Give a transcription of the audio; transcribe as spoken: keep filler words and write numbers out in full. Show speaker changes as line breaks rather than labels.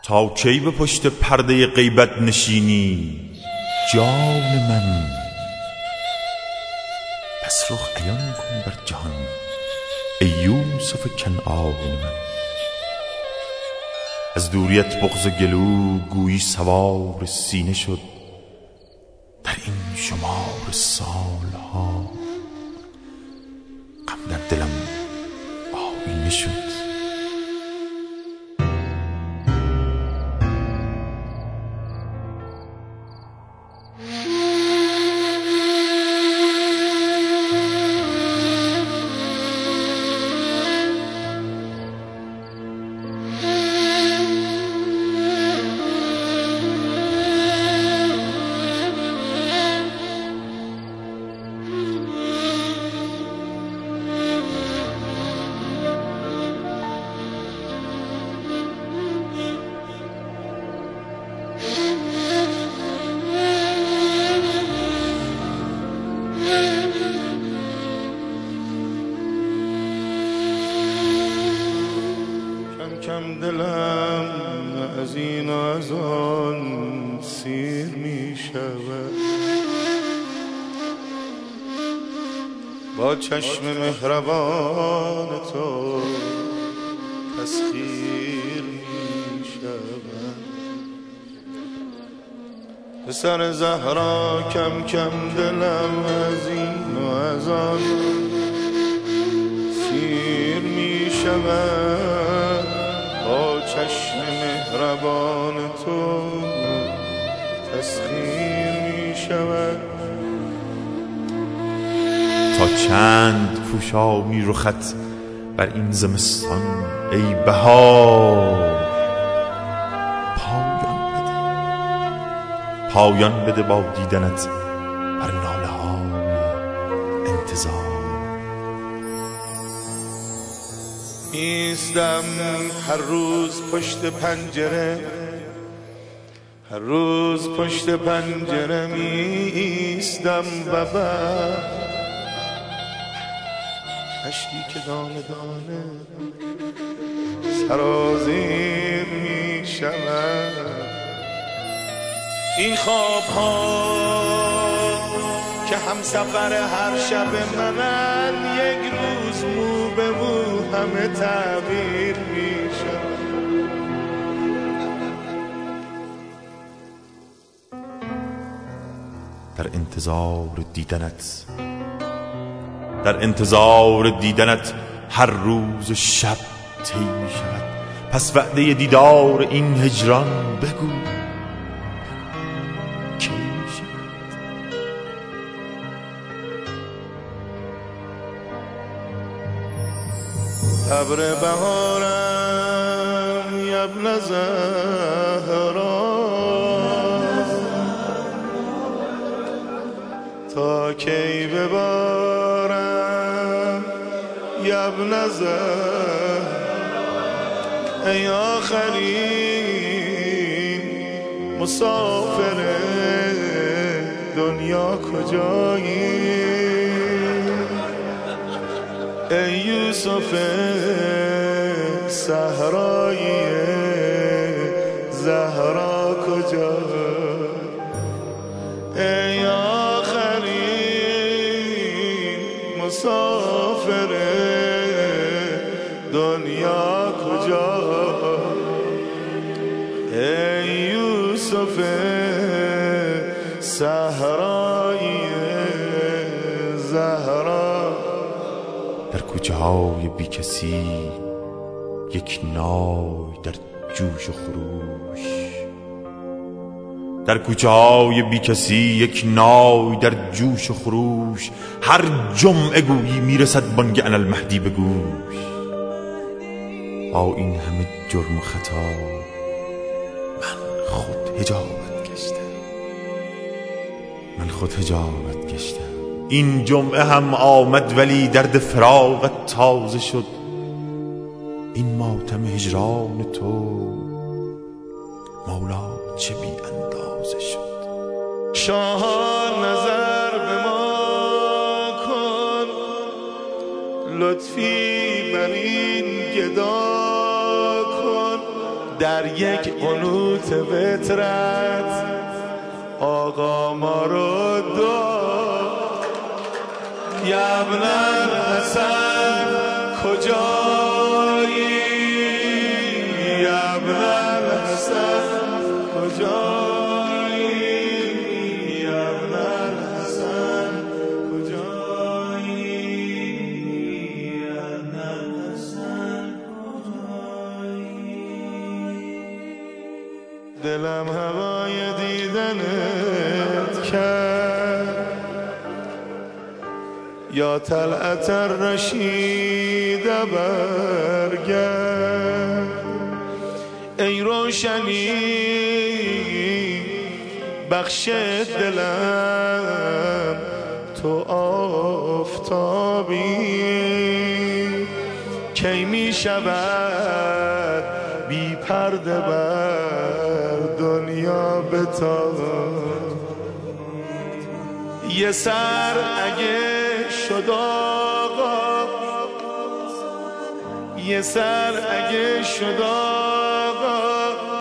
تا کی به پشت پرده غیبت نشینی جان من؟ پس رخ عیان کن بر جهان ای یوسف کنعانی من. از دوریت بغض گلو گویی سوار سینه شد، در این شمار سالها غم در دلم آیینه شد.
کم دلم از این و از آن سیر می شود، با چشم مهربان تو تسخیر می شود. پسر زهرا کم کم دلم از این و از آن سیر می شود، با چشم مهربان تو تسخیر می شود.
تا چند پوشانی رخت بر این زمستان ای بهار؟ پایان بده، پایان بده با دیدنت بر ناله های انتظار.
ایستم هر روز پشت پنجره، هر روز پشت پنجره می ایستم و بعد اشکی که دانه دانه سرازیر می شود. این خواب ها که هم سفر هر شب منن، یک روز مو به مو همه تغییر می شود.
در انتظار دیدنت، در انتظار دیدنت هر روز شب طی می شود. پس وعده دیدار این هجران بگو کی می شود؟
ابر بهارم یبن زهرا، تا کی ببارم یبن زهرا. ای آخرین مسافر دنیا کجایی؟ ای یوسف صحرایی زهرا کجا؟ ای آخرین مسافر دنیا کجا؟ ای یوسف صحرایی زهرا.
در کوچه های بی کسی یک نای در جوش و خروش، در کوچه های بی کسی یک نای در جوش و خروش. هر جمعه گویی میرسد بانگ انالمهدی به گوش. با این همه جرم و خطا من خود حجابت گشتم، من خود حجابت گشتم. این جمعه هم آمد ولی درد فراقت تازه شد. این ماتم هجران تو مولا چه بی اندازه شد.
شاه نظر به ما کن، لطفی بر این گدا کن. در یک قنوت وترت آقا ما رو داد. یا ابن الحسن کجایی، یا ابن الحسن کجایی، یا ابن الحسن کجایی، یا ابن الحسن کجایی. دلم هوای دیدنت کرد یا طلعت الرشید برگرد. ای روشنی بخش دلم تو آفتابی، کی می شود بی پرده بر دنیا بتاب. یه سر اگه شد آقا، یه سر اگه شد آقا،